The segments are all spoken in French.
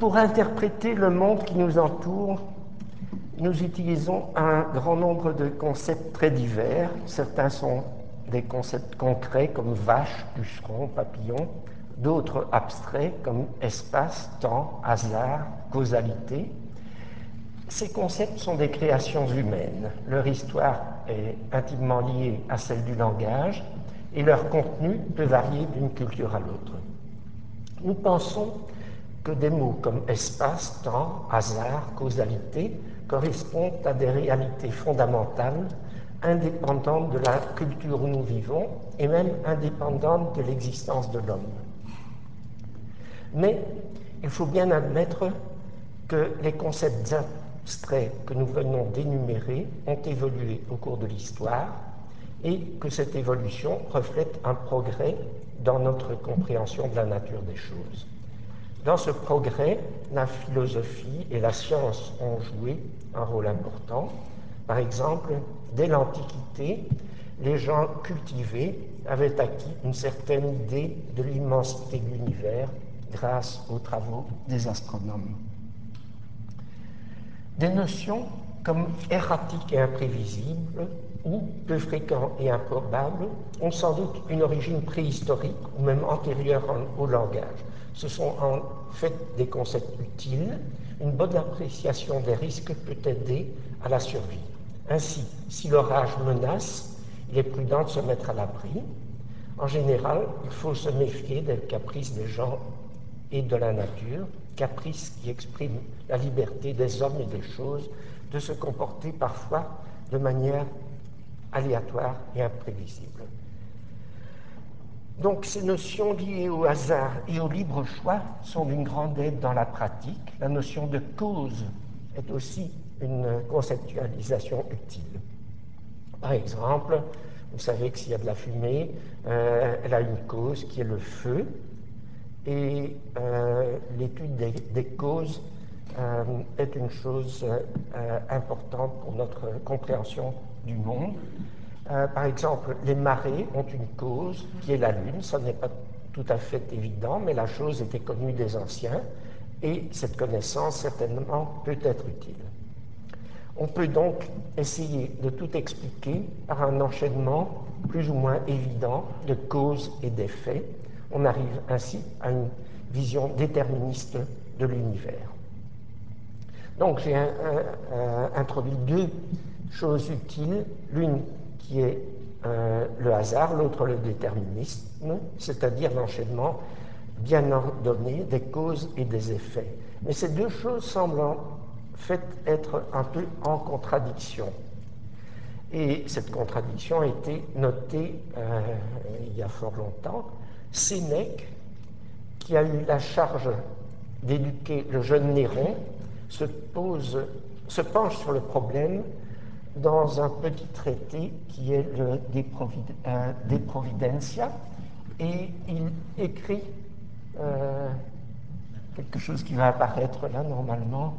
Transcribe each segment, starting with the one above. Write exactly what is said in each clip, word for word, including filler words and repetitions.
Pour interpréter le monde qui nous entoure, nous utilisons un grand nombre de concepts très divers. Certains sont des concepts concrets comme vache, bûcheron, papillon, d'autres abstraits comme espace, temps, hasard, causalité. Ces concepts sont des créations humaines. Leur histoire est intimement liée à celle du langage et leur contenu peut varier d'une culture à l'autre. Nous pensons que des mots comme espace, temps, hasard, causalité correspondent à des réalités fondamentales, indépendantes de la culture où nous vivons et même indépendantes de l'existence de l'homme. Mais il faut bien admettre que les concepts abstraits que nous venons d'énumérer ont évolué au cours de l'histoire et que cette évolution reflète un progrès dans notre compréhension de la nature des choses. Dans ce progrès, la philosophie et la science ont joué un rôle important. Par exemple, dès l'Antiquité, les gens cultivés avaient acquis une certaine idée de l'immensité de l'univers grâce aux travaux des astronomes. Des notions comme erratique et imprévisible ou peu fréquent et improbable ont sans doute une origine préhistorique ou même antérieure au langage. Ce sont en fait des concepts utiles. Une bonne appréciation des risques peut aider à la survie. Ainsi, si l'orage menace, il est prudent de se mettre à l'abri. En général, il faut se méfier des caprices des gens et de la nature, caprices qui expriment la liberté des hommes et des choses de se comporter parfois de manière aléatoire et imprévisible. Donc ces notions liées au hasard et au libre choix sont d'une grande aide dans la pratique. La notion de cause est aussi une conceptualisation utile. Par exemple, vous savez que s'il y a de la fumée, euh, elle a une cause qui est le feu, et euh, l'étude des, des causes euh, est une chose euh, importante pour notre compréhension du monde. Euh, par exemple, les marées ont une cause qui est la Lune. Ça n'est pas tout à fait évident, mais la chose était connue des anciens et cette connaissance certainement peut être utile. On peut donc essayer de tout expliquer par un enchaînement plus ou moins évident de causes et d'effets. On arrive ainsi à une vision déterministe de l'univers. Donc j'ai un, un, un, introduit deux choses utiles, l'une qui est euh, le hasard, l'autre le déterminisme, c'est-à-dire l'enchaînement bien ordonné des causes et des effets. Mais ces deux choses semblent en fait être un peu en contradiction. Et cette contradiction a été notée euh, il y a fort longtemps. Sénèque, qui a eu la charge d'éduquer le jeune Néron, se, pose, se penche sur le problème dans un petit traité qui est le De, Provid euh, De Providentia, et il écrit euh, quelque chose qui va apparaître là normalement.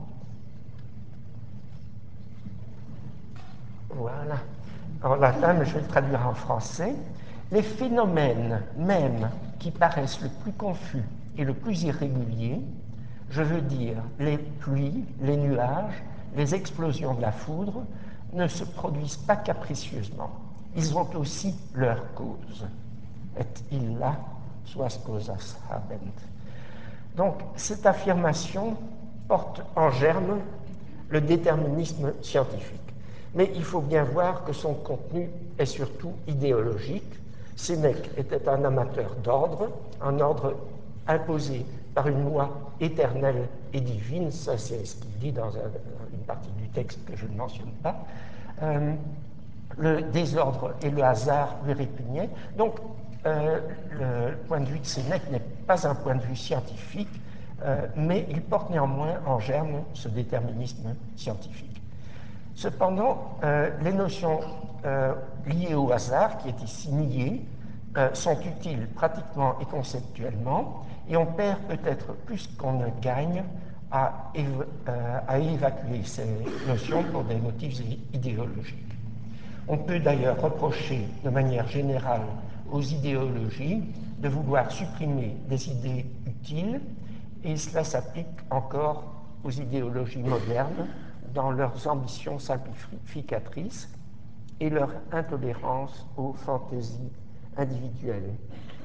Voilà, en latin, mais je vais le traduire en français. Les phénomènes même qui paraissent le plus confus et le plus irréguliers, je veux dire les pluies, les nuages, les explosions de la foudre, ne se produisent pas capricieusement. Ils ont aussi leur cause. Et illa suas causas habent. Donc, cette affirmation porte en germe le déterminisme scientifique. Mais il faut bien voir que son contenu est surtout idéologique. Sénèque était un amateur d'ordre, un ordre imposé par une loi éternelle et divine, ça c'est ce qu'il dit dans un, une partie du texte que je ne mentionne pas. Euh, le désordre et le hasard lui répugnaient. Donc, euh, le point de vue de Sénèque n'est pas un point de vue scientifique, euh, mais il porte néanmoins en germe ce déterminisme scientifique. Cependant, euh, les notions euh, liées au hasard, qui est ici niées, euh, sont utiles pratiquement et conceptuellement, et on perd peut-être plus qu'on ne gagne à, év euh, à évacuer ces notions pour des motifs idéologiques. On peut d'ailleurs reprocher de manière générale aux idéologies de vouloir supprimer des idées utiles et cela s'applique encore aux idéologies modernes dans leurs ambitions simplificatrices et leur intolérance aux fantaisies individuelles.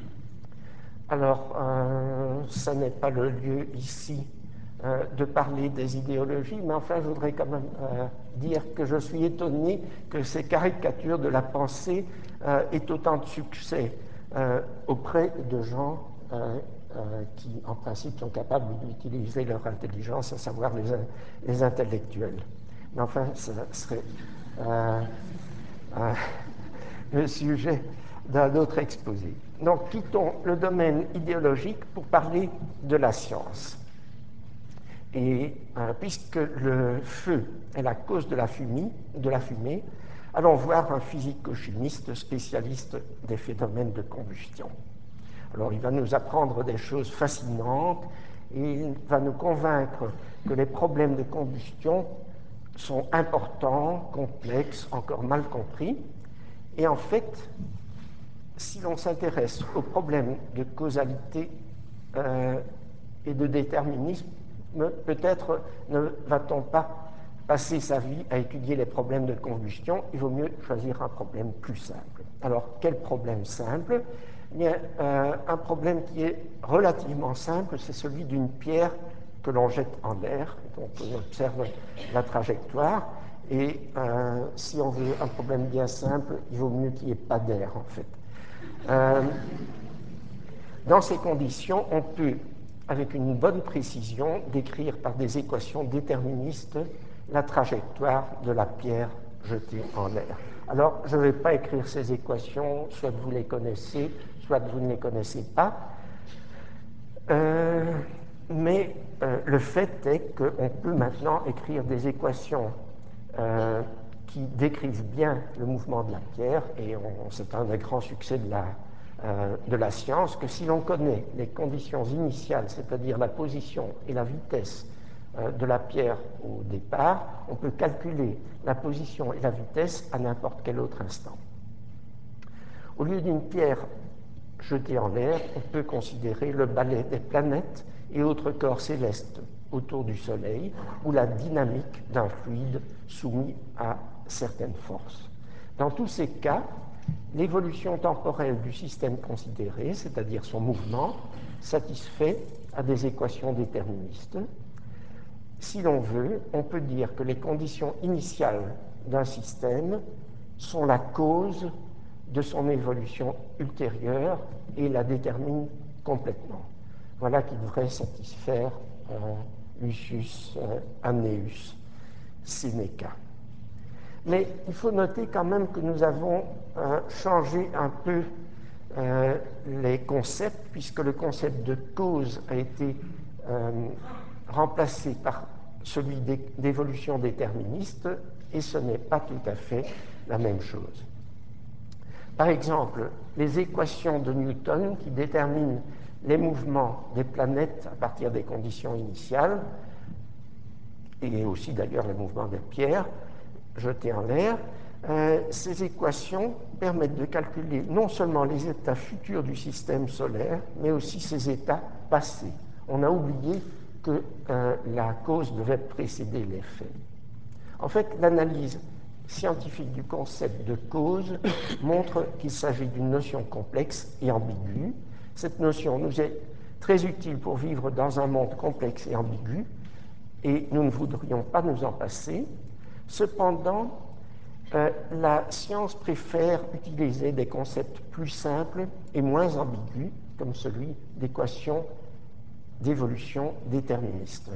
Alors, euh, ça n'est pas le lieu ici euh, de parler des idéologies, mais enfin, je voudrais quand même euh, dire que je suis étonné que ces caricatures de la pensée euh, aient autant de succès euh, auprès de gens euh, euh, qui, en principe, sont capables d'utiliser leur intelligence, à savoir les, les intellectuels. Mais enfin, ça serait euh, euh, le sujet d'un autre exposé. Donc, quittons le domaine idéologique pour parler de la science. Et euh, puisque le feu est la cause de la fumée, de la fumée, allons voir un physico-chimiste spécialiste des phénomènes de combustion. Alors, il va nous apprendre des choses fascinantes et il va nous convaincre que les problèmes de combustion sont importants, complexes, encore mal compris. Et en fait, si l'on s'intéresse aux problèmes de causalité euh, et de déterminisme, peut-être ne va-t-on pas passer sa vie à étudier les problèmes de combustion, il vaut mieux choisir un problème plus simple. Alors, quel problème simple? Eh bien, euh, un problème qui est relativement simple, c'est celui d'une pierre que l'on jette en l'air, donc on observe la trajectoire, et euh, si on veut un problème bien simple, il vaut mieux qu'il n'y ait pas d'air, en fait. Euh, dans ces conditions, on peut, avec une bonne précision, décrire par des équations déterministes la trajectoire de la pierre jetée en l'air. Alors, je ne vais pas écrire ces équations, soit vous les connaissez, soit vous ne les connaissez pas, euh, mais euh, le fait est qu'on peut maintenant écrire des équations euh, qui décrivent bien le mouvement de la pierre, et c'est un des grands succès de la, euh, de la science, que si l'on connaît les conditions initiales, c'est-à-dire la position et la vitesse euh, de la pierre au départ, on peut calculer la position et la vitesse à n'importe quel autre instant. Au lieu d'une pierre jetée en l'air, on peut considérer le balai des planètes et autres corps célestes autour du Soleil, ou la dynamique d'un fluide soumis à certaines forces. Dans tous ces cas, l'évolution temporelle du système considéré, c'est-à-dire son mouvement, satisfait à des équations déterministes. Si l'on veut, on peut dire que les conditions initiales d'un système sont la cause de son évolution ultérieure et la déterminent complètement. Voilà qui devrait satisfaire euh, Lucius euh, Annaeus Seneca. Mais il faut noter quand même que nous avons euh, changé un peu euh, les concepts, puisque le concept de cause a été euh, remplacé par celui d'évolution déterministe, et ce n'est pas tout à fait la même chose. Par exemple, les équations de Newton qui déterminent les mouvements des planètes à partir des conditions initiales, et aussi d'ailleurs le mouvement des pierres jetées en l'air, euh, ces équations permettent de calculer non seulement les états futurs du système solaire, mais aussi ses états passés. On a oublié que euh, la cause devait précéder l'effet. En fait, l'analyse scientifique du concept de cause montre qu'il s'agit d'une notion complexe et ambiguë. Cette notion nous est très utile pour vivre dans un monde complexe et ambigu, et nous ne voudrions pas nous en passer. Cependant, euh, la science préfère utiliser des concepts plus simples et moins ambigus, comme celui d'équation d'évolution déterministe.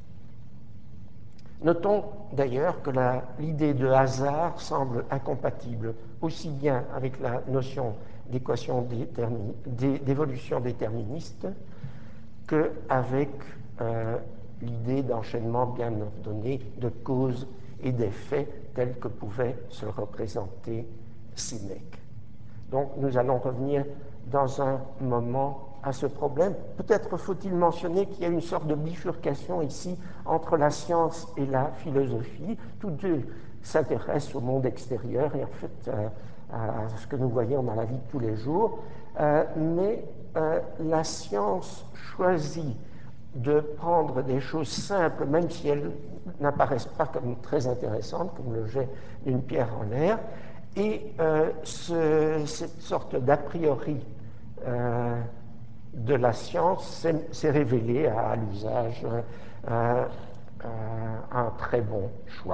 Notons d'ailleurs que l'idée de hasard semble incompatible aussi bien avec la notion d'équation détermin, d'évolution déterministe qu'avec euh, l'idée d'enchaînement bien ordonné de causes et d'effets tels que pouvait se le représenter Sénèque. Donc nous allons revenir dans un moment à ce problème. Peut-être faut-il mentionner qu'il y a une sorte de bifurcation ici entre la science et la philosophie. Tous deux s'intéressent au monde extérieur et en fait euh, à ce que nous voyons dans la vie de tous les jours. Euh, mais euh, la science choisit de prendre des choses simples, même si elles n'apparaissent pas comme très intéressantes, comme le jet d'une pierre en l'air, et euh, ce, cette sorte d'a priori euh, de la science s'est révélée à, à l'usage euh, euh, un très bon choix.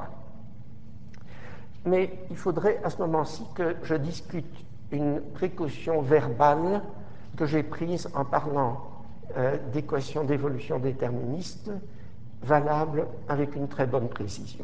Mais il faudrait à ce moment-ci que je discute une précaution verbale que j'ai prise en parlant euh, d'équations d'évolution déterministes valables avec une très bonne précision.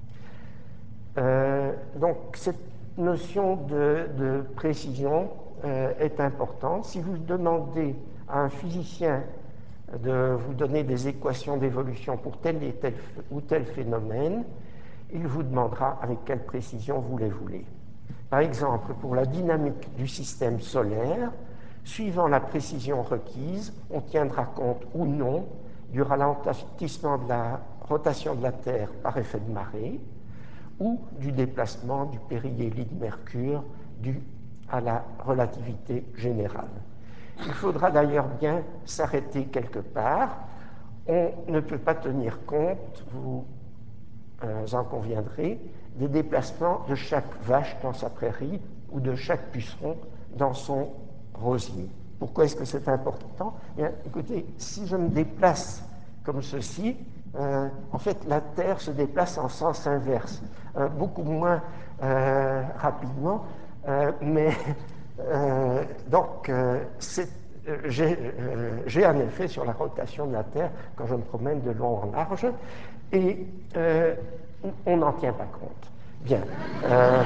Euh, donc cette notion de, de précision euh, est importante. Si vous demandez à un physicien de vous donner des équations d'évolution pour tel et tel ou tel phénomène, il vous demandera avec quelle précision vous les voulez. Par exemple, pour la dynamique du système solaire, suivant la précision requise, on tiendra compte ou non du ralentissement de la rotation de la Terre par effet de marée ou du déplacement du périhélie de Mercure dû à la relativité générale. Il faudra d'ailleurs bien s'arrêter quelque part. On ne peut pas tenir compte, vous euh, en conviendrez, des déplacements de chaque vache dans sa prairie ou de chaque puceron dans son rosier. Pourquoi est-ce que c'est important? Bien, écoutez, si je me déplace comme ceci, euh, en fait, la Terre se déplace en sens inverse, euh, beaucoup moins euh, rapidement, euh, mais euh, donc euh, j'ai euh, un effet sur la rotation de la Terre quand je me promène de long en large, et euh, on n'en tient pas compte. Bien. Euh,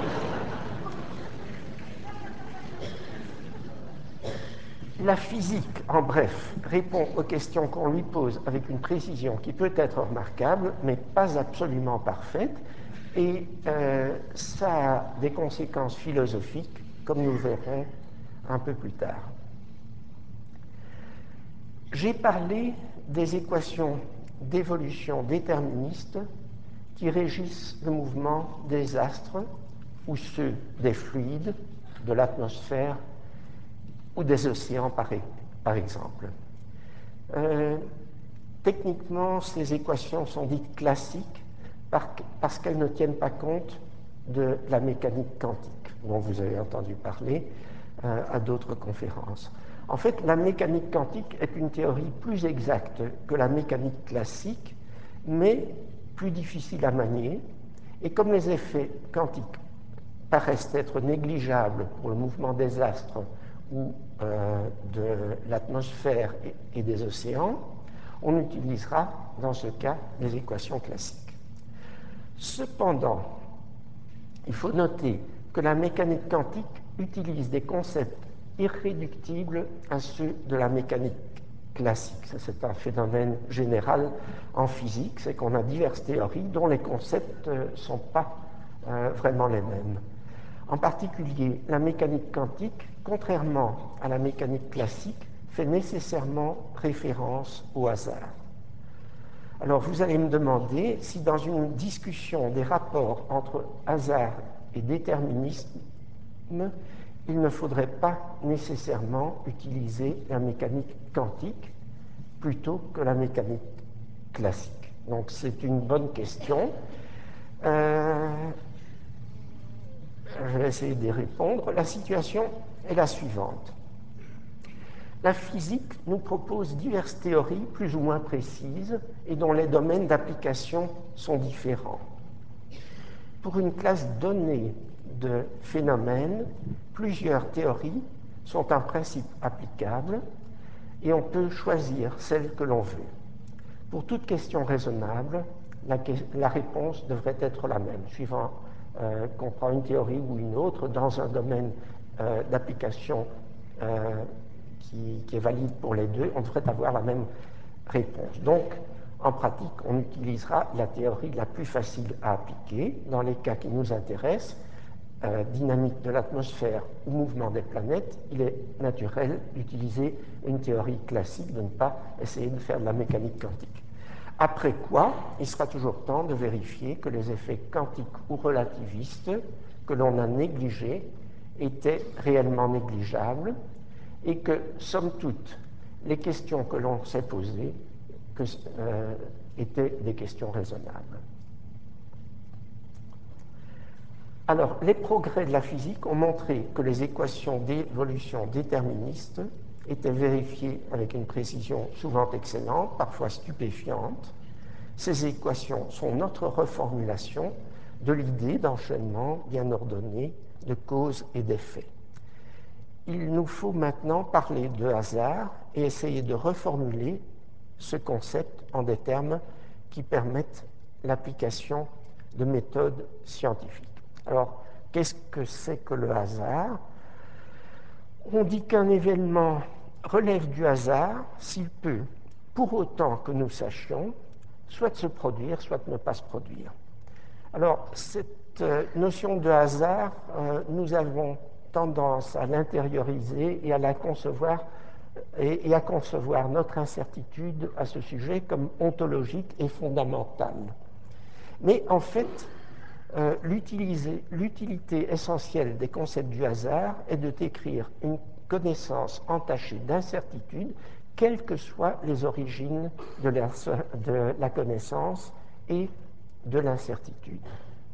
La physique, en bref, répond aux questions qu'on lui pose avec une précision qui peut être remarquable, mais pas absolument parfaite, et euh, ça a des conséquences philosophiques, comme nous verrons un peu plus tard. J'ai parlé des équations d'évolution déterministes qui régissent le mouvement des astres ou ceux des fluides, de l'atmosphère ou des océans, par, par exemple. Euh, techniquement, ces équations sont dites classiques parce qu'elles ne tiennent pas compte de la mécanique quantique, dont vous avez entendu parler euh, à d'autres conférences. En fait, la mécanique quantique est une théorie plus exacte que la mécanique classique, mais plus difficile à manier, et comme les effets quantiques paraissent être négligeables pour le mouvement des astres ou euh, de l'atmosphère et, et des océans, on utilisera dans ce cas les équations classiques. Cependant, il faut noter que la mécanique quantique utilise des concepts irréductibles à ceux de la mécanique classique. C'est un phénomène général en physique, c'est qu'on a diverses théories dont les concepts ne sont pas euh, vraiment les mêmes. En particulier, la mécanique quantique, contrairement à la mécanique classique, fait nécessairement référence au hasard. Alors vous allez me demander si dans une discussion des rapports entre hasard et déterminisme, il ne faudrait pas nécessairement utiliser la mécanique quantique plutôt que la mécanique classique. Donc c'est une bonne question. Euh, je vais essayer d'y répondre. La situation est la suivante. La physique nous propose diverses théories plus ou moins précises et dont les domaines d'application sont différents. Pour une classe donnée de phénomènes, plusieurs théories sont en principe applicables et on peut choisir celle que l'on veut. Pour toute question raisonnable, la, la réponse devrait être la même, suivant euh, qu'on prend une théorie ou une autre dans un domaine euh, d'application euh, qui, qui est valide pour les deux, on devrait avoir la même réponse. Donc, en pratique, on utilisera la théorie la plus facile à appliquer dans les cas qui nous intéressent, euh, dynamique de l'atmosphère ou mouvement des planètes. Il est naturel d'utiliser une théorie classique, de ne pas essayer de faire de la mécanique quantique. Après quoi, il sera toujours temps de vérifier que les effets quantiques ou relativistes que l'on a négligés étaient réellement négligeables et que, somme toute, les questions que l'on s'est posées que euh, étaient des questions raisonnables. Alors, les progrès de la physique ont montré que les équations d'évolution déterministes étaient vérifiées avec une précision souvent excellente, parfois stupéfiante. Ces équations sont notre reformulation de l'idée d'enchaînement bien ordonné de causes et d'effets. Il nous faut maintenant parler de hasard et essayer de reformuler ce concept en des termes qui permettent l'application de méthodes scientifiques. Alors, qu'est-ce que c'est que le hasard? On dit qu'un événement relève du hasard s'il peut, pour autant que nous sachions, soit se produire, soit ne pas se produire. Alors, cette notion de hasard, euh, nous avons tendance à l'intérioriser et à la concevoir et, et à concevoir notre incertitude à ce sujet comme ontologique et fondamentale. Mais en fait, euh, l'utilité essentielle des concepts du hasard est de décrire une connaissance entachée d'incertitude, quelles que soient les origines de la, de la connaissance et de l'incertitude.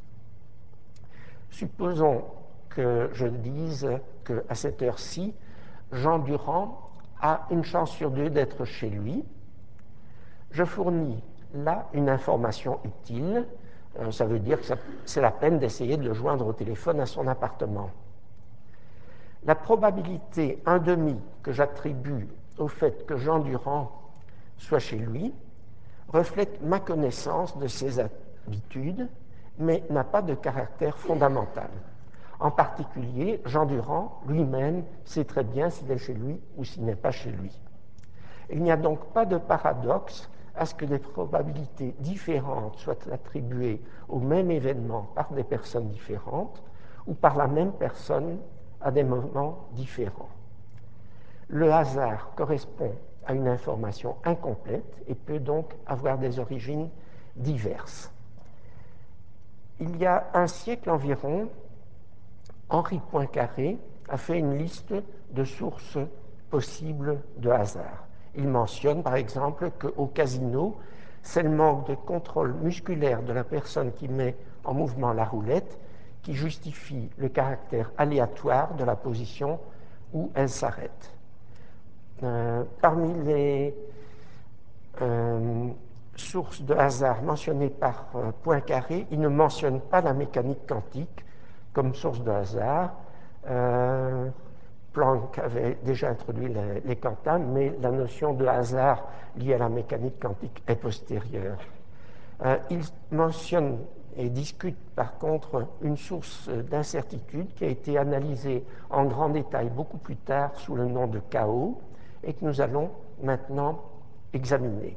Supposons que je dise qu'à cette heure-ci, Jean Durand a une chance sur deux d'être chez lui. Je fournis là une information utile. Euh, ça veut dire que c'est la peine d'essayer de le joindre au téléphone à son appartement. La probabilité un demi que j'attribue au fait que Jean Durand soit chez lui reflète ma connaissance de ses habitudes, mais n'a pas de caractère fondamental. En particulier, Jean Durand lui-même sait très bien s'il est chez lui ou s'il n'est pas chez lui. Il n'y a donc pas de paradoxe à ce que des probabilités différentes soient attribuées au même événement par des personnes différentes ou par la même personne à des moments différents. Le hasard correspond à une information incomplète et peut donc avoir des origines diverses. Il y a un siècle environ, Henri Poincaré a fait une liste de sources possibles de hasard. Il mentionne par exemple qu'au casino, c'est le manque de contrôle musculaire de la personne qui met en mouvement la roulette qui justifie le caractère aléatoire de la position où elle s'arrête. Euh, parmi les euh, sources de hasard mentionnées par euh, Poincaré, il ne mentionne pas la mécanique quantique comme source de hasard. Euh, Planck avait déjà introduit les, les quantas, mais la notion de hasard liée à la mécanique quantique est postérieure. Euh, il mentionne et discute par contre une source d'incertitude qui a été analysée en grand détail beaucoup plus tard sous le nom de chaos et que nous allons maintenant examiner.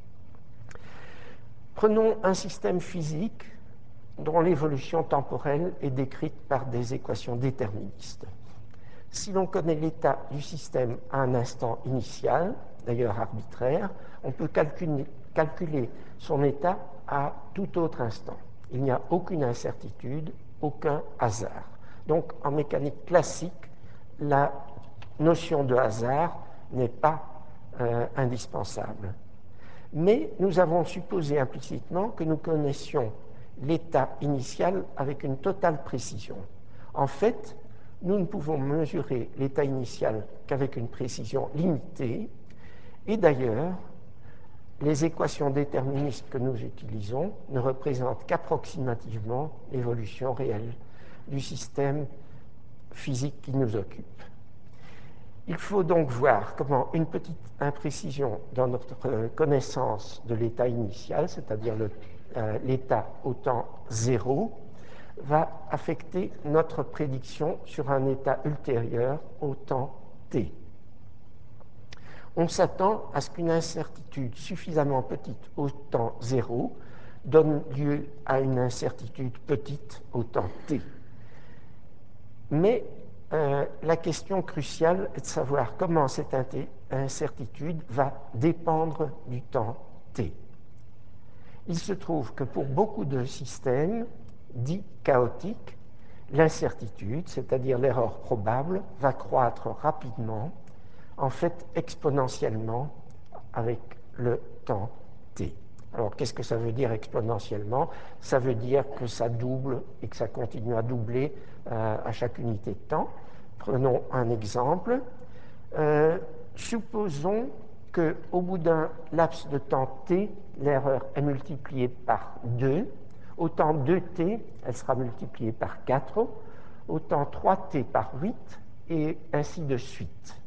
Prenons un système physique dont l'évolution temporelle est décrite par des équations déterministes. Si l'on connaît l'état du système à un instant initial, d'ailleurs arbitraire, on peut calculer, calculer son état à tout autre instant. Il n'y a aucune incertitude, aucun hasard. Donc, en mécanique classique, la notion de hasard n'est pas euh, indispensable. Mais nous avons supposé implicitement que nous connaissions l'état initial avec une totale précision. En fait, nous ne pouvons mesurer l'état initial qu'avec une précision limitée, et d'ailleurs, les équations déterministes que nous utilisons ne représentent qu'approximativement l'évolution réelle du système physique qui nous occupe. Il faut donc voir comment une petite imprécision dans notre connaissance de l'état initial, c'est-à-dire le, euh, l'état au temps zéro, va affecter notre prédiction sur un état ultérieur au temps t. On s'attend à ce qu'une incertitude suffisamment petite au temps zéro donne lieu à une incertitude petite au temps t. Mais euh, la question cruciale est de savoir comment cette incertitude va dépendre du temps t. Il se trouve que pour beaucoup de systèmes dits chaotiques, l'incertitude, c'est-à-dire l'erreur probable, va croître rapidement, en fait exponentiellement avec le temps t. Alors, qu'est-ce que ça veut dire exponentiellement? Ça veut dire que ça double et que ça continue à doubler euh, à chaque unité de temps. Prenons un exemple. Euh, supposons qu'au bout d'un laps de temps t, l'erreur est multipliée par deux. Au temps deux t, elle sera multipliée par quatre. Au temps trois t par huit, et ainsi de suite.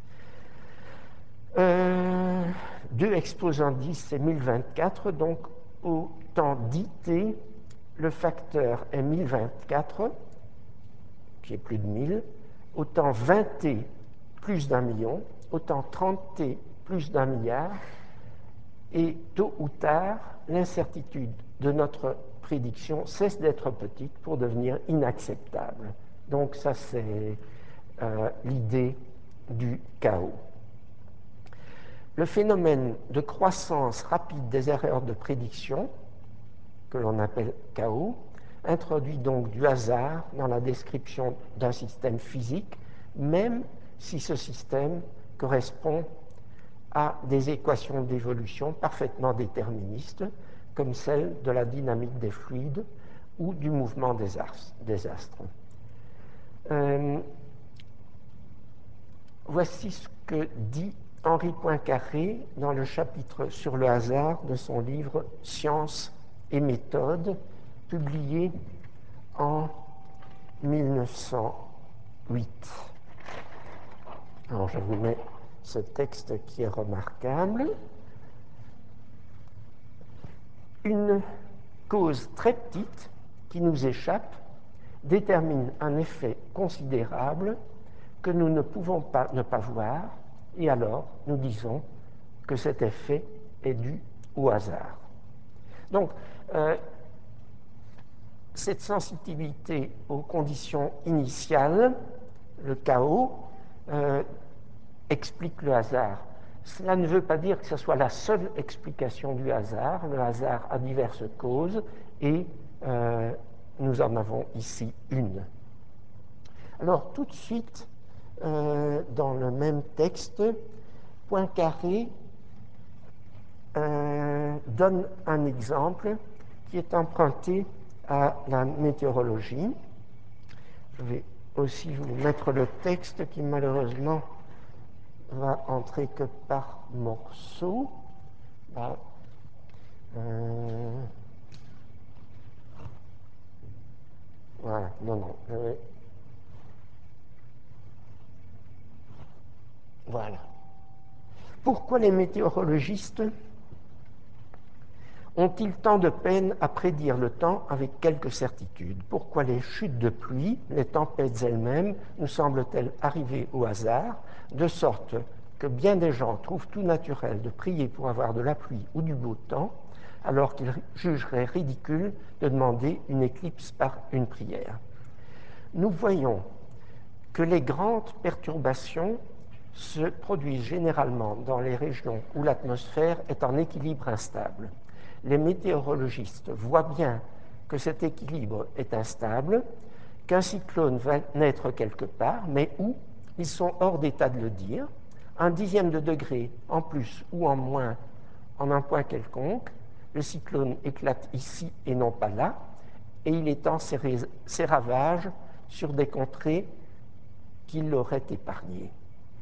Euh, deux exposant dix, c'est mille vingt-quatre. Donc, au temps dix t, le facteur est mille vingt-quatre, qui est plus de mille. Au temps vingt t, plus d'un million. Au temps trente t, plus d'un milliard. Et tôt ou tard, l'incertitude de notre prédiction cesse d'être petite pour devenir inacceptable. Donc ça, c'est euh, l'idée du chaos. Le phénomène de croissance rapide des erreurs de prédiction, que l'on appelle chaos, introduit donc du hasard dans la description d'un système physique, même si ce système correspond à des équations d'évolution parfaitement déterministes, comme celle de la dynamique des fluides ou du mouvement des astres. Euh, voici ce que dit Henri Poincaré dans le chapitre sur le hasard de son livre « Sciences et méthodes », publié en mille neuf cent huit. Alors, je vous mets ce texte qui est remarquable. Une cause très petite qui nous échappe détermine un effet considérable que nous ne pouvons pas ne pas voir, et alors nous disons que cet effet est dû au hasard. Donc, euh, cette sensibilité aux conditions initiales, le chaos, euh, explique le hasard. Cela ne veut pas dire que ce soit la seule explication du hasard. Le hasard a diverses causes et euh, nous en avons ici une. Alors tout de suite, euh, dans le même texte, Poincaré euh, donne un exemple qui est emprunté à la météorologie. Je vais aussi vous mettre le texte qui malheureusement va entrer que par morceaux. Là, euh, voilà, non, non. Euh, voilà. Pourquoi les météorologistes ont-ils tant de peine à prédire le temps avec quelque certitude? Pourquoi les chutes de pluie, les tempêtes elles-mêmes, nous semblent-elles arriver au hasard, de sorte que bien des gens trouvent tout naturel de prier pour avoir de la pluie ou du beau temps, alors qu'ils jugeraient ridicule de demander une éclipse par une prière? Nous voyons que les grandes perturbations se produisent généralement dans les régions où l'atmosphère est en équilibre instable. Les météorologistes voient bien que cet équilibre est instable, qu'un cyclone va naître quelque part, mais où ils sont hors d'état de le dire, un dixième de degré en plus ou en moins en un point quelconque, le cyclone éclate ici et non pas là, et il étend ses, ses ravages sur des contrées qui l'auraient épargnées.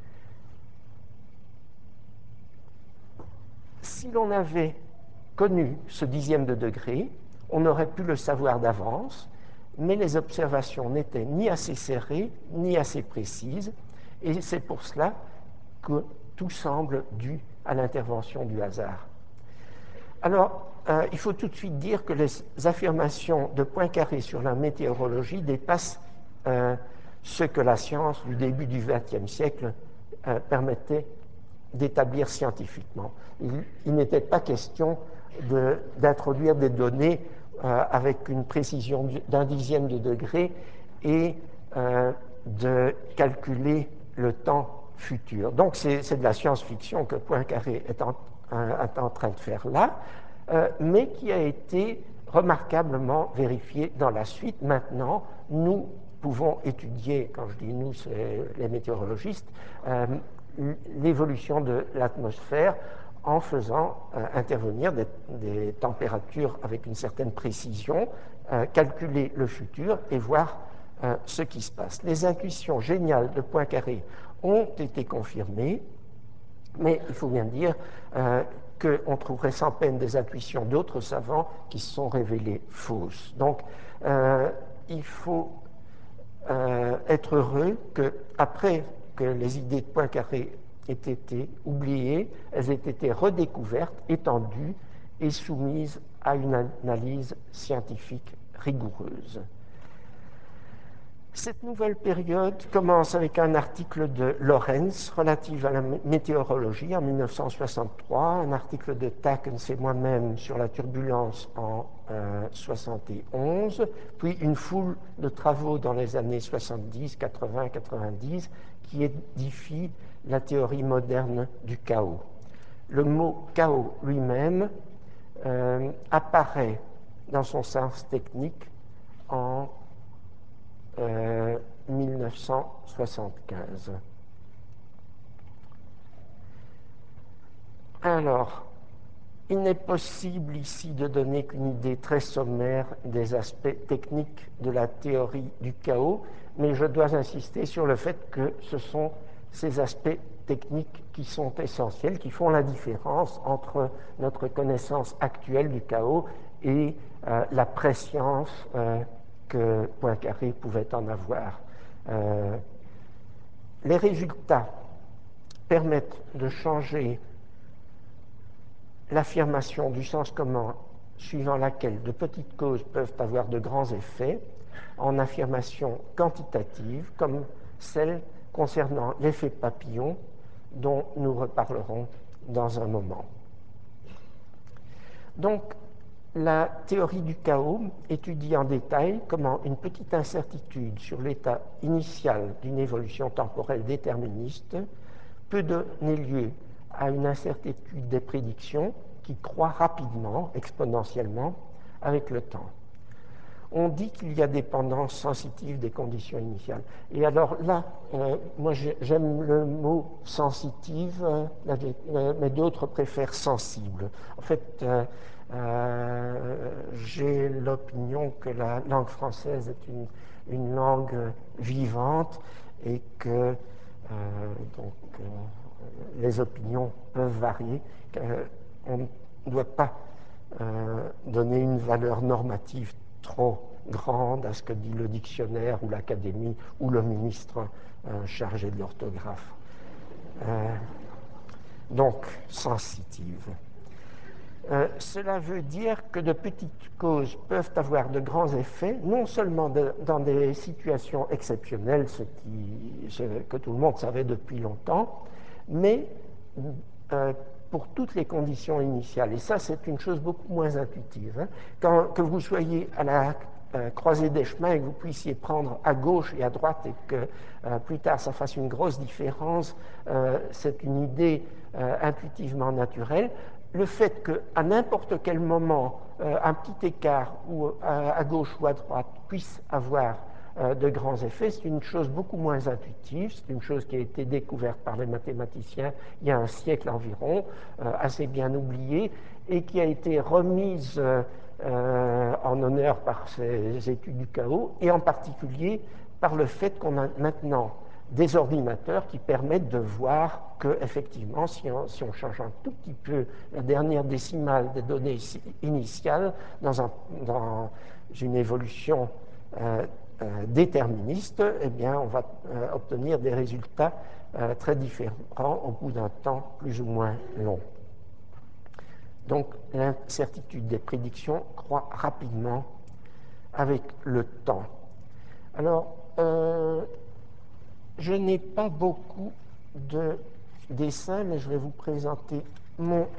Si l'on avait connu ce dixième de degré, on aurait pu le savoir d'avance, mais les observations n'étaient ni assez serrées, ni assez précises, et c'est pour cela que tout semble dû à l'intervention du hasard. Alors, euh, il faut tout de suite dire que les affirmations de Poincaré sur la météorologie dépassent euh, ce que la science du début du vingtième siècle euh, permettait d'établir scientifiquement. Il, il n'était pas question de, d'introduire des données euh, avec une précision d'un dixième de degré et euh, de calculer le temps futur. Donc c'est, c'est de la science-fiction que Poincaré est en, euh, est en train de faire là, euh, mais qui a été remarquablement vérifié dans la suite. Maintenant, nous pouvons étudier, quand je dis nous, c'est les météorologistes, euh, l'évolution de l'atmosphère en faisant euh, intervenir des, des températures avec une certaine précision, euh, calculer le futur et voir euh, ce qui se passe. Les intuitions géniales de Poincaré ont été confirmées, mais il faut bien dire euh, qu'on trouverait sans peine des intuitions d'autres savants qui se sont révélées fausses. Donc, euh, il faut euh, être heureux qu'après que les idées de Poincaré aient été oubliées, elles aient été redécouvertes, étendues et soumises à une analyse scientifique rigoureuse. Cette nouvelle période commence avec un article de Lorentz relatif à la météorologie en mille neuf cent soixante-trois, un article de Takens et moi-même sur la turbulence en euh, soixante et onze, puis une foule de travaux dans les années soixante-dix, quatre-vingts, quatre-vingt-dix qui édifient la théorie moderne du chaos. Le mot chaos lui-même euh, apparaît dans son sens technique en Euh, mille neuf cent soixante-quinze. Alors, il n'est possible ici de donner qu'une idée très sommaire des aspects techniques de la théorie du chaos, mais je dois insister sur le fait que ce sont ces aspects techniques qui sont essentiels, qui font la différence entre notre connaissance actuelle du chaos et euh, la préscience euh, que Poincaré pouvait en avoir. Euh, les résultats permettent de changer l'affirmation du sens commun suivant laquelle de petites causes peuvent avoir de grands effets en affirmation quantitative comme celle concernant l'effet papillon dont nous reparlerons dans un moment. Donc, la théorie du chaos étudie en détail comment une petite incertitude sur l'état initial d'une évolution temporelle déterministe peut donner lieu à une incertitude des prédictions qui croît rapidement, exponentiellement, avec le temps. On dit qu'il y a dépendance sensitive des conditions initiales. Et alors là, euh, moi j'aime le mot sensitive, euh, mais d'autres préfèrent sensible. En fait, euh, euh, j'ai l'opinion que la langue française est une, une langue vivante et que euh, donc, euh, les opinions peuvent varier. On ne doit pas euh, donner une valeur normative trop grande à ce que dit le dictionnaire ou l'académie ou le ministre euh, chargé de l'orthographe. Euh, donc, sensitive. Euh, cela veut dire que de petites causes peuvent avoir de grands effets, non seulement de, dans des situations exceptionnelles, ce, qui, ce que tout le monde savait depuis longtemps, mais euh, pour toutes les conditions initiales. Et ça, c'est une chose beaucoup moins intuitive. Hein. Quand, que vous soyez à la euh, croisée des chemins et que vous puissiez prendre à gauche et à droite et que euh, plus tard ça fasse une grosse différence, euh, c'est une idée euh, intuitivement naturelle. Le fait qu'à n'importe quel moment, euh, un petit écart ou à, à gauche ou à droite puisse avoir euh, de grands effets, c'est une chose beaucoup moins intuitive, c'est une chose qui a été découverte par les mathématiciens il y a un siècle environ, euh, assez bien oubliée, et qui a été remise euh, euh, en honneur par ces études du chaos, et en particulier par le fait qu'on a maintenant des ordinateurs qui permettent de voir qu'effectivement, si on, si on change un tout petit peu la dernière décimale des données initiales dans, un, dans une évolution euh, euh, déterministe, eh bien, on va euh, obtenir des résultats euh, très différents au bout d'un temps plus ou moins long. Donc, l'incertitude des prédictions croît rapidement avec le temps. Alors, euh, je n'ai pas beaucoup de dessins, mais je vais vous présenter mon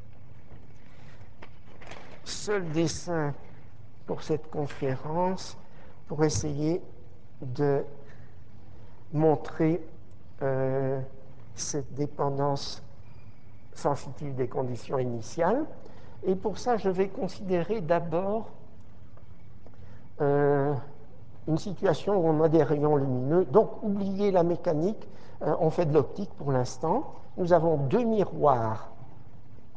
seul dessin pour cette conférence pour essayer de montrer euh, cette dépendance sensitive des conditions initiales. Et pour ça, je vais considérer d'abord euh, une situation où on a des rayons lumineux. Donc, oubliez la mécanique, euh, on fait de l'optique pour l'instant. Nous avons deux miroirs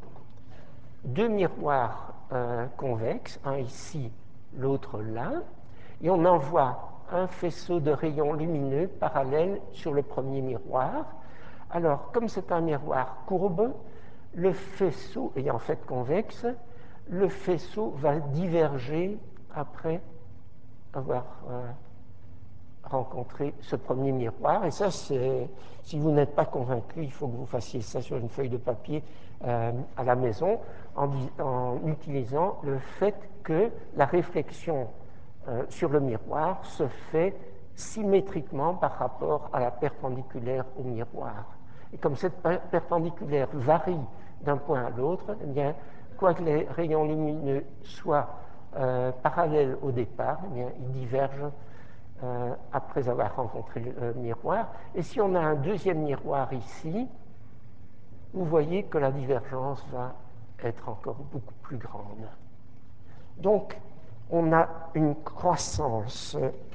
deux miroirs euh, convexes, un ici, l'autre là, et on envoie un faisceau de rayons lumineux parallèle sur le premier miroir. Alors, comme c'est un miroir courbe, le faisceau, et en fait convexe, le faisceau va diverger après avoir euh, rencontré ce premier miroir. Et ça, c'est, si vous n'êtes pas convaincu, il faut que vous fassiez ça sur une feuille de papier euh, à la maison en, en utilisant le fait que la réflexion euh, sur le miroir se fait symétriquement par rapport à la perpendiculaire au miroir. Et comme cette perpendiculaire varie d'un point à l'autre, eh bien, quoi que les rayons lumineux soient euh, parallèles au départ, eh bien, ils divergent euh, après avoir rencontré le miroir. Et si on a un deuxième miroir ici, vous voyez que la divergence va être encore beaucoup plus grande. Donc, on a une croissance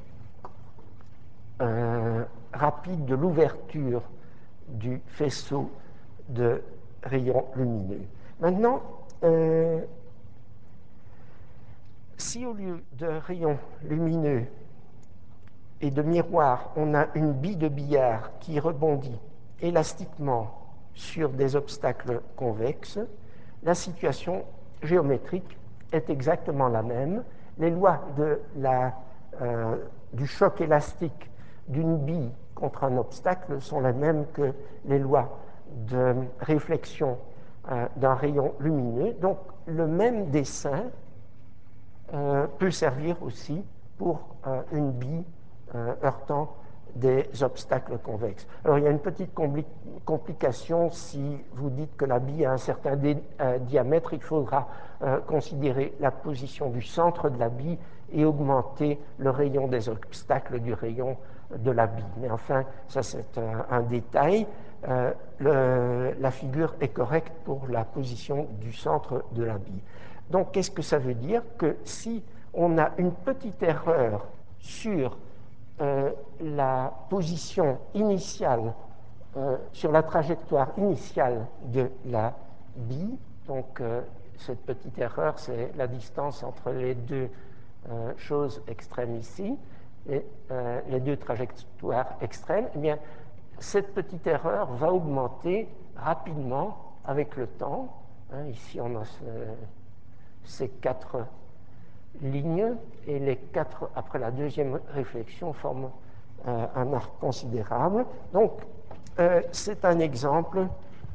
euh, rapide de l'ouverture du faisceau de rayons lumineux. Maintenant, euh, si au lieu de rayons lumineux et de miroirs, on a une bille de billard qui rebondit élastiquement sur des obstacles convexes, la situation géométrique est exactement la même. Les lois de la, euh, du choc élastique d'une bille contre un obstacle sont les mêmes que les lois de réflexion euh, d'un rayon lumineux. Donc, le même dessin euh, peut servir aussi pour euh, une bille euh, heurtant des obstacles convexes. Alors, il y a une petite compli- complication si vous dites que la bille a un certain dé- euh, diamètre, il faudra euh, considérer la position du centre de la bille et augmenter le rayon des obstacles du rayon de la bille. Mais enfin, ça c'est un, un détail. Euh, le, la figure est correcte pour la position du centre de la bille. Donc, qu'est-ce que ça veut dire? Que si on a une petite erreur sur euh, la position initiale, euh, sur la trajectoire initiale de la bille, donc euh, cette petite erreur, c'est la distance entre les deux euh, choses extrêmes ici, et euh, les deux trajectoires extrêmes, eh bien, cette petite erreur va augmenter rapidement avec le temps. Hein, ici, on a ce, ces quatre lignes, et les quatre, après la deuxième réflexion, forment euh, un arc considérable. Donc, euh, c'est un exemple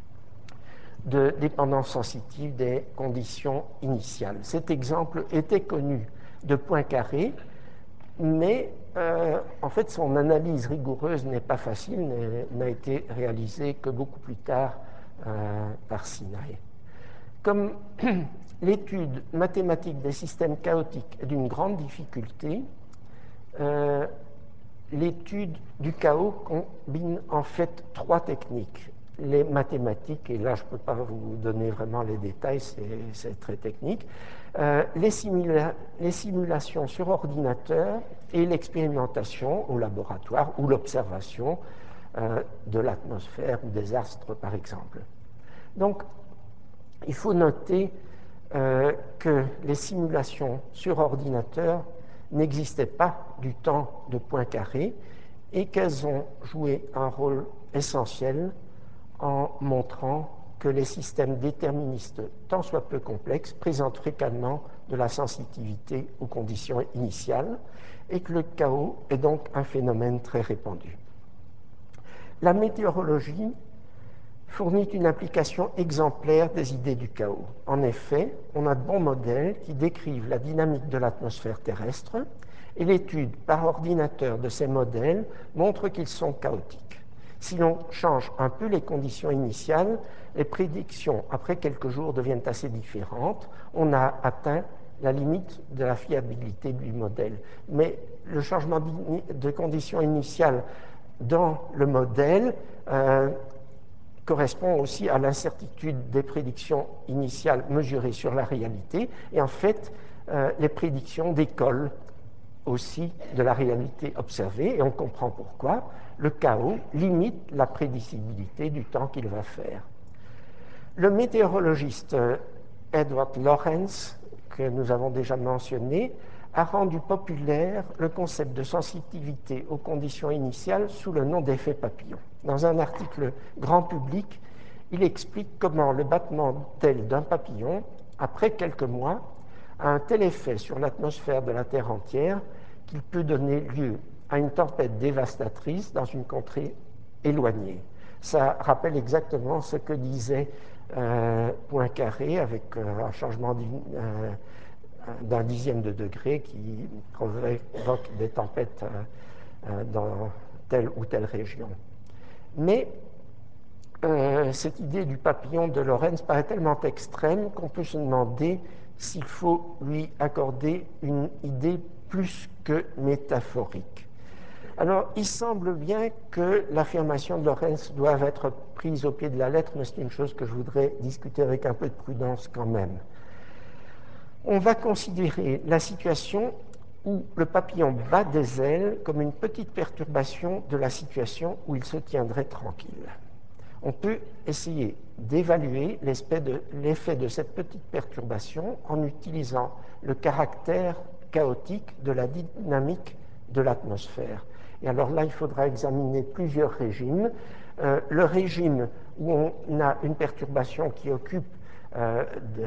de dépendance sensitive des conditions initiales. Cet exemple était connu de Poincaré, mais euh, en fait, son analyse rigoureuse n'est pas facile, n'a été réalisée que beaucoup plus tard euh, par Sinaï. Comme l'étude mathématique des systèmes chaotiques est d'une grande difficulté, euh, l'étude du chaos combine en fait trois techniques. Les mathématiques, et là je ne peux pas vous donner vraiment les détails, c'est très technique, euh, les, simula les simulations sur ordinateur et l'expérimentation au laboratoire ou l'observation euh, de l'atmosphère ou des astres par exemple. Donc il faut noter euh, que les simulations sur ordinateur n'existaient pas du temps de Poincaré et qu'elles ont joué un rôle essentiel en montrant que les systèmes déterministes, tant soit peu complexes, présentent fréquemment de la sensitivité aux conditions initiales et que le chaos est donc un phénomène très répandu. La météorologie fournit une application exemplaire des idées du chaos. En effet, on a de bons modèles qui décrivent la dynamique de l'atmosphère terrestre et l'étude par ordinateur de ces modèles montre qu'ils sont chaotiques. Si l'on change un peu les conditions initiales, les prédictions après quelques jours deviennent assez différentes. On a atteint la limite de la fiabilité du modèle. Mais le changement de conditions initiales dans le modèle euh, correspond aussi à l'incertitude des prédictions initiales mesurées sur la réalité. Et en fait, euh, les prédictions décollent aussi de la réalité observée, et on comprend pourquoi. Le chaos limite la prédicibilité du temps qu'il va faire. Le météorologiste Edward Lorenz, que nous avons déjà mentionné, a rendu populaire le concept de sensitivité aux conditions initiales sous le nom d'effet papillon. Dans un article grand public, il explique comment le battement d'aile d'un papillon, après quelques mois, a un tel effet sur l'atmosphère de la Terre entière qu'il peut donner lieu à une tempête dévastatrice dans une contrée éloignée. Ça rappelle exactement ce que disait euh, Poincaré avec euh, un changement euh, d'un dixième de degré qui provoque des tempêtes euh, dans telle ou telle région. Mais euh, cette idée du papillon de Lorenz paraît tellement extrême qu'on peut se demander s'il faut lui accorder une idée plus que métaphorique. Alors, il semble bien que l'affirmation de Lorenz doive être prise au pied de la lettre, mais c'est une chose que je voudrais discuter avec un peu de prudence quand même. On va considérer la situation où le papillon bat des ailes comme une petite perturbation de la situation où il se tiendrait tranquille. On peut essayer d'évaluer l'effet de, l'effet de cette petite perturbation en utilisant le caractère chaotique de la dynamique de l'atmosphère. Et alors là, il faudra examiner plusieurs régimes. Euh, le régime où on a une perturbation qui occupe euh,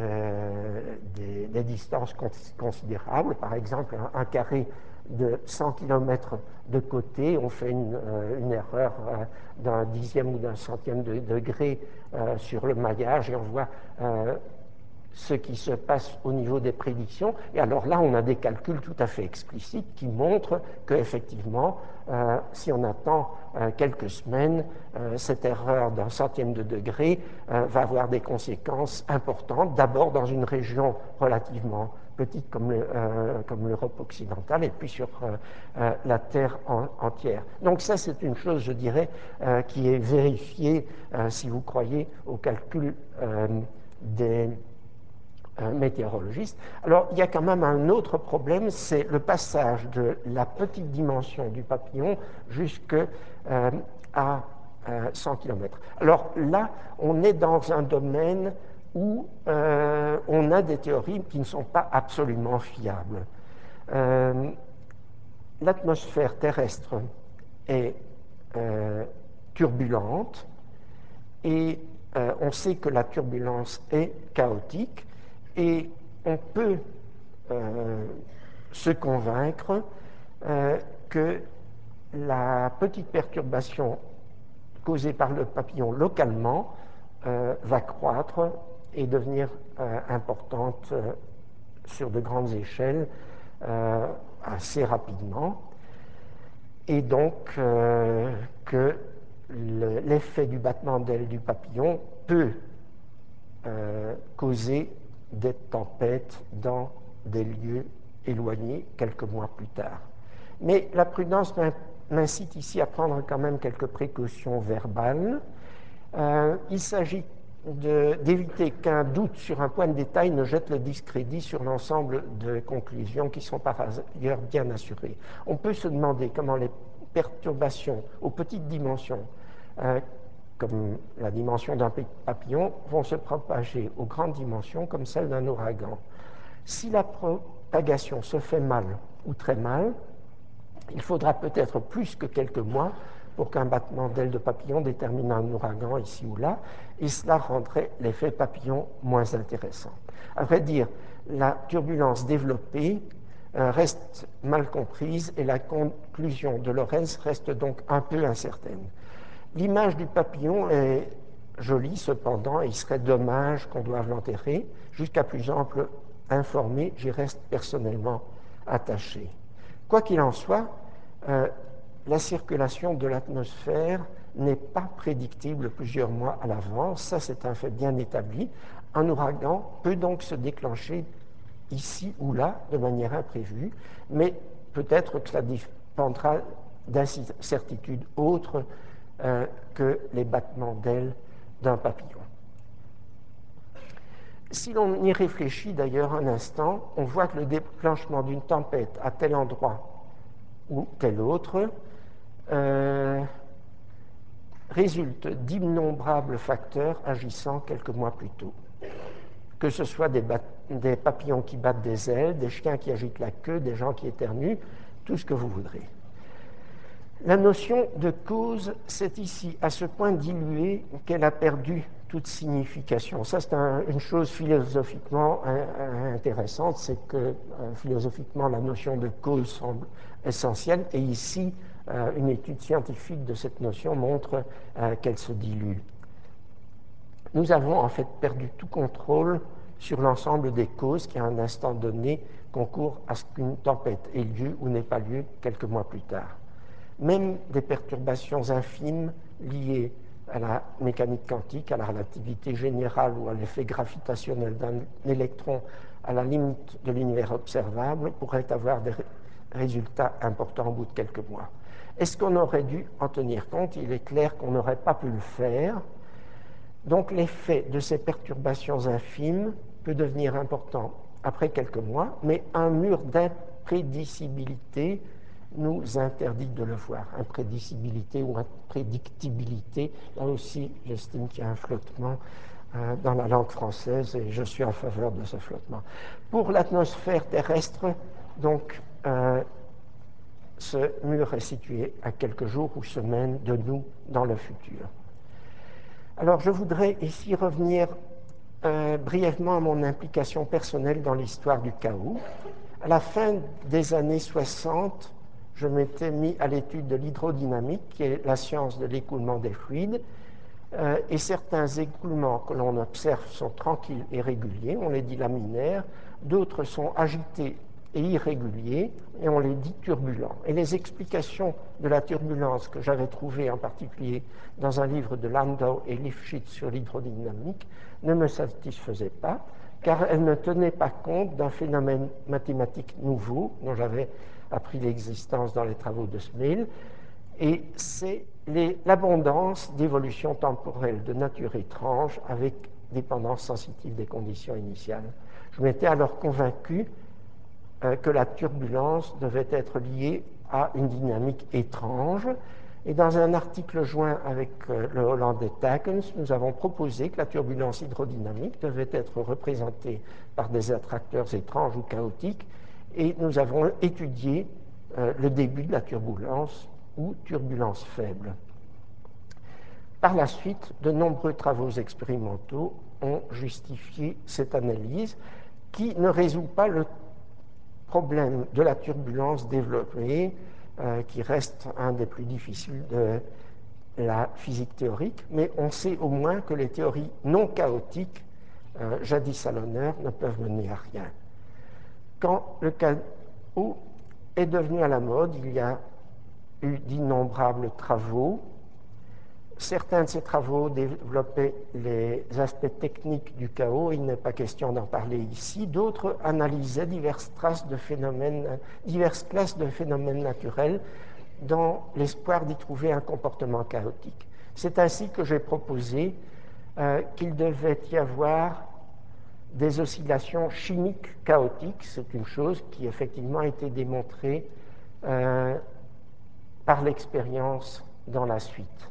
de, de, des distances considérables, par exemple un, un carré de cent kilomètres de côté, on fait une, euh, une erreur euh, d'un dixième ou d'un centième de degré euh, sur le maillage et on voit euh, ce qui se passe au niveau des prédictions. Et alors là, on a des calculs tout à fait explicites qui montrent qu'effectivement, euh, si on attend euh, quelques semaines, euh, cette erreur d'un centième de degré euh, va avoir des conséquences importantes, d'abord dans une région relativement petite comme, le, euh, comme l'Europe occidentale, et puis sur euh, euh, la Terre en, entière. Donc ça, c'est une chose, je dirais, euh, qui est vérifiée euh, si vous croyez au calcul euh, des météorologistes. Alors, il y a quand même un autre problème, c'est le passage de la petite dimension du papillon jusqu'à euh, euh, cent kilomètres. Alors là, on est dans un domaine où euh, on a des théories qui ne sont pas absolument fiables. Euh, l'atmosphère terrestre est euh, turbulente et euh, on sait que la turbulence est chaotique et on peut euh, se convaincre euh, que la petite perturbation causée par le papillon localement euh, va croître et devenir euh, importante euh, sur de grandes échelles euh, assez rapidement. Et donc euh, que le, l'effet du battement d'aile du papillon peut euh, causer des tempêtes dans des lieux éloignés quelques mois plus tard. Mais la prudence m'incite ici à prendre quand même quelques précautions verbales. Euh, il s'agit de, d'éviter qu'un doute sur un point de détail ne jette le discrédit sur l'ensemble de conclusions qui sont par ailleurs bien assurées. On peut se demander comment les perturbations aux petites dimensions, euh, comme la dimension d'un papillon, vont se propager aux grandes dimensions comme celle d'un ouragan. Si la propagation se fait mal ou très mal, il faudra peut-être plus que quelques mois pour qu'un battement d'aile de papillon détermine un ouragan ici ou là, et cela rendrait l'effet papillon moins intéressant. À vrai dire, la turbulence développée euh, reste mal comprise et la conclusion de Lorenz reste donc un peu incertaine. L'image du papillon est jolie cependant, et il serait dommage qu'on doive l'enterrer. Jusqu'à plus ample informé, j'y reste personnellement attaché. Quoi qu'il en soit, euh, la circulation de l'atmosphère n'est pas prédictible plusieurs mois à l'avance, ça c'est un fait bien établi. Un ouragan peut donc se déclencher ici ou là de manière imprévue, mais peut-être que cela dépendra d'incertitudes autres euh, que les battements d'ailes d'un papillon. Si l'on y réfléchit d'ailleurs un instant, on voit que le déclenchement d'une tempête à tel endroit ou tel autre euh, résulte d'innombrables facteurs agissant quelques mois plus tôt. que ce soit des, des papillons qui battent des ailes, des chiens qui agitent la queue, des gens qui éternuent, tout ce que vous voudrez. La notion de cause s'est ici à ce point diluée qu'elle a perdu toute signification. Ça, c'est un, une chose philosophiquement intéressante, c'est que euh, philosophiquement, la notion de cause semble essentielle, et ici, euh, une étude scientifique de cette notion montre euh, qu'elle se dilue. Nous avons en fait perdu tout contrôle sur l'ensemble des causes qui, à un instant donné, concourent à ce qu'une tempête ait lieu ou n'ait pas lieu quelques mois plus tard. Même des perturbations infimes liées à la mécanique quantique, à la relativité générale ou à l'effet gravitationnel d'un électron à la limite de l'univers observable pourraient avoir des résultats importants au bout de quelques mois. Est-ce qu'on aurait dû en tenir compte? Il est clair qu'on n'aurait pas pu le faire. Donc l'effet de ces perturbations infimes peut devenir important après quelques mois, mais un mur d'imprédicibilité nous interdit de le voir. Imprédicibilité ou imprédictibilité, là aussi j'estime qu'il y a un flottement euh, dans la langue française et je suis en faveur de ce flottement. Pour l'atmosphère terrestre, donc, euh, ce mur est situé à quelques jours ou semaines de nous dans le futur. Alors, je voudrais ici revenir euh, brièvement à mon implication personnelle dans l'histoire du chaos. À la fin des années soixante, je m'étais mis à l'étude de l'hydrodynamique, qui est la science de l'écoulement des fluides, euh, et certains écoulements que l'on observe sont tranquilles et réguliers, on les dit laminaires, d'autres sont agités et irréguliers, et on les dit turbulents. Et les explications de la turbulence que j'avais trouvées en particulier dans un livre de Landau et Lifshitz sur l'hydrodynamique ne me satisfaisaient pas, car elles ne tenaient pas compte d'un phénomène mathématique nouveau dont j'avais appris l'existence dans les travaux de Smale, et c'est l'abondance d'évolutions temporelles de nature étrange avec dépendance sensitive des conditions initiales. Je m'étais alors convaincu euh, que la turbulence devait être liée à une dynamique étrange. Et dans un article joint avec euh, le Hollandais Takens, nous avons proposé que la turbulence hydrodynamique devait être représentée par des attracteurs étranges ou chaotiques, et nous avons étudié euh, le début de la turbulence ou turbulence faible. Par la suite, de nombreux travaux expérimentaux ont justifié cette analyse qui ne résout pas le problème de la turbulence développée, euh, qui reste un des plus difficiles de la physique théorique, mais on sait au moins que les théories non chaotiques, euh, jadis à l'honneur, ne peuvent mener à rien. Quand le chaos est devenu à la mode, il y a eu d'innombrables travaux. Certains de ces travaux développaient les aspects techniques du chaos, il n'est pas question d'en parler ici. D'autres analysaient diverses traces de phénomènes, diverses classes de phénomènes naturels dans l'espoir d'y trouver un comportement chaotique. C'est ainsi que j'ai proposé euh, qu'il devait y avoir des oscillations chimiques chaotiques. C'est une chose qui effectivement a été démontrée euh, par l'expérience dans la suite.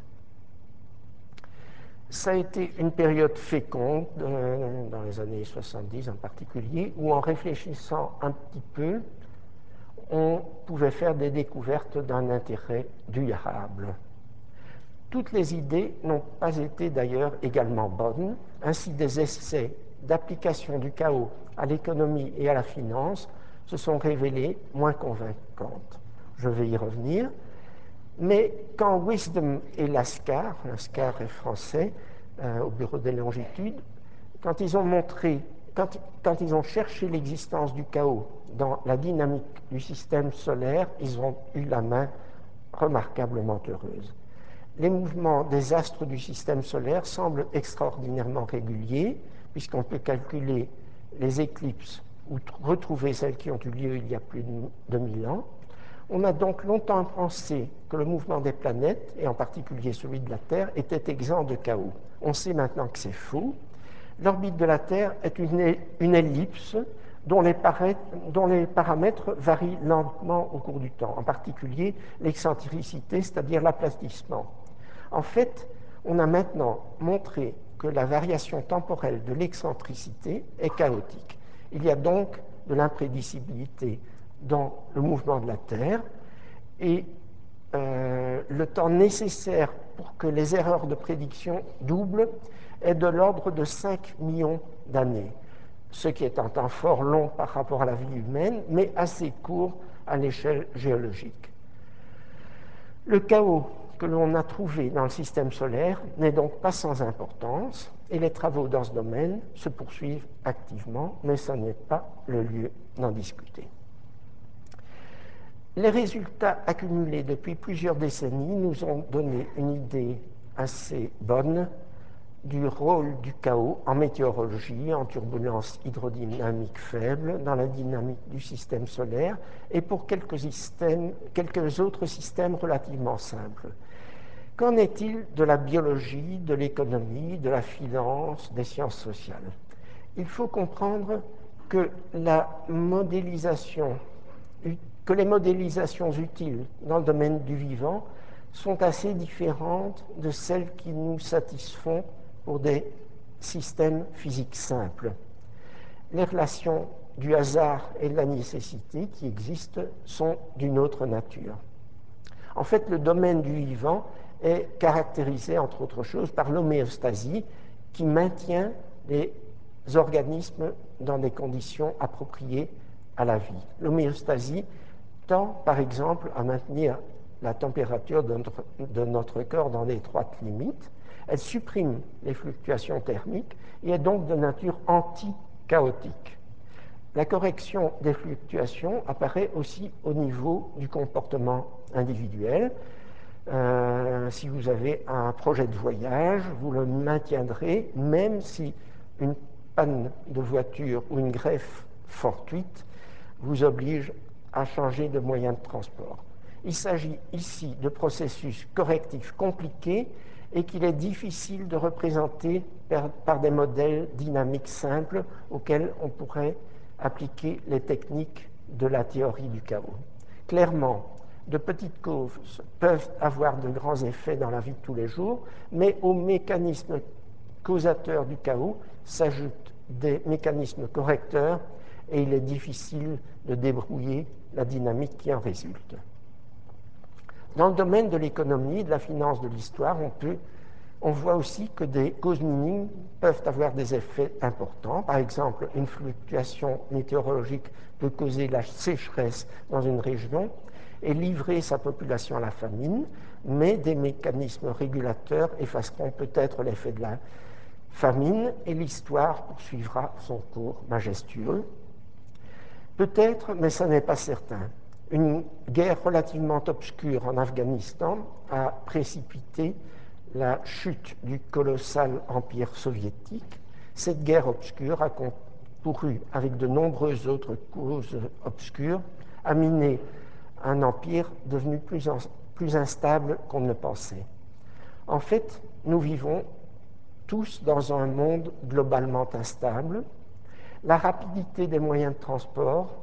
Ça a été une période féconde, euh, dans les années soixante-dix en particulier, où en réfléchissant un petit peu, on pouvait faire des découvertes d'un intérêt durable. Toutes les idées n'ont pas été d'ailleurs également bonnes. Ainsi, des essais d'application du chaos à l'économie et à la finance se sont révélés moins convaincantes. Je vais y revenir. Mais quand Wisdom et Lascar, Lascar est français, euh, au bureau des longitudes, quand ils ont montré, quand, quand ils ont cherché l'existence du chaos dans la dynamique du système solaire, ils ont eu la main remarquablement heureuse. Les mouvements des astres du système solaire semblent extraordinairement réguliers, puisqu'on peut calculer les éclipses ou retrouver celles qui ont eu lieu il y a plus de mille ans. On a donc longtemps pensé que le mouvement des planètes, et en particulier celui de la Terre, était exempt de chaos. On sait maintenant que c'est faux. L'orbite de la Terre est une, une ellipse dont les, dont les paramètres varient lentement au cours du temps, en particulier l'excentricité, c'est-à-dire l'aplatissement. En fait, on a maintenant montré que la variation temporelle de l'excentricité est chaotique. Il y a donc de l'imprédictibilité dans le mouvement de la Terre et euh, le temps nécessaire pour que les erreurs de prédiction doublent est de l'ordre de cinq millions d'années, ce qui est un temps fort long par rapport à la vie humaine, mais assez court à l'échelle géologique. Le chaos que l'on a trouvé dans le système solaire n'est donc pas sans importance et les travaux dans ce domaine se poursuivent activement, mais ce n'est pas le lieu d'en discuter. Les résultats accumulés depuis plusieurs décennies nous ont donné une idée assez bonne du rôle du chaos en météorologie, en turbulence hydrodynamique faible, dans la dynamique du système solaire et pour quelques, systèmes, quelques autres systèmes relativement simples. Qu'en est-il de la biologie, de l'économie, de la finance, des sciences sociales? Il faut comprendre que, la modélisation, que les modélisations utiles dans le domaine du vivant sont assez différentes de celles qui nous satisfont pour des systèmes physiques simples. Les relations du hasard et de la nécessité qui existent sont d'une autre nature. En fait, le domaine du vivant est caractérisé, entre autres choses, par l'homéostasie qui maintient les organismes dans des conditions appropriées à la vie. L'homéostasie tend, par exemple, à maintenir la température de notre, de notre corps dans d'étroites limites. Elle supprime les fluctuations thermiques et est donc de nature anti-chaotique. La correction des fluctuations apparaît aussi au niveau du comportement individuel. Euh, si vous avez un projet de voyage, vous le maintiendrez même si une panne de voiture ou une greffe fortuite vous oblige à changer de moyen de transport. Il s'agit ici de processus correctifs compliqués et qu'il est difficile de représenter par, par des modèles dynamiques simples auxquels on pourrait appliquer les techniques de la théorie du chaos. Clairement, de petites causes peuvent avoir de grands effets dans la vie de tous les jours, mais aux mécanismes causateurs du chaos s'ajoutent des mécanismes correcteurs et il est difficile de débrouiller la dynamique qui en résulte. Dans le domaine de l'économie, de la finance, de l'histoire, on peut, on voit aussi que des causes minimes peuvent avoir des effets importants. Par exemple, une fluctuation météorologique peut causer la sécheresse dans une région et livrer sa population à la famine, mais des mécanismes régulateurs effaceront peut-être l'effet de la famine et l'histoire poursuivra son cours majestueux. Peut-être, mais ce n'est pas certain. Une guerre relativement obscure en Afghanistan a précipité la chute du colossal empire soviétique. Cette guerre obscure a concouru, avec de nombreuses autres causes obscures, à miner un empire devenu plus, en, plus instable qu'on ne pensait. En fait, nous vivons tous dans un monde globalement instable. La rapidité des moyens de transport,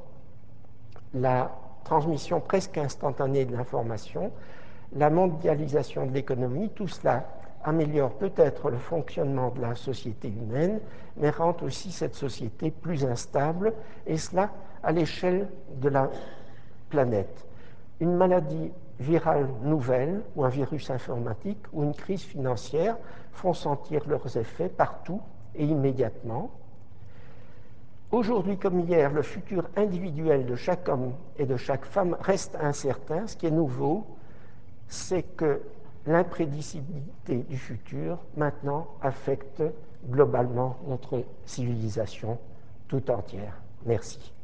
la transmission presque instantanée de l'information, la mondialisation de l'économie, tout cela améliore peut-être le fonctionnement de la société humaine, mais rend aussi cette société plus instable, et cela à l'échelle de la planète. Une maladie virale nouvelle, ou un virus informatique, ou une crise financière font sentir leurs effets partout et immédiatement. Aujourd'hui comme hier, le futur individuel de chaque homme et de chaque femme reste incertain. Ce qui est nouveau, c'est que l'imprédictibilité du futur, maintenant, affecte globalement notre civilisation tout entière. Merci.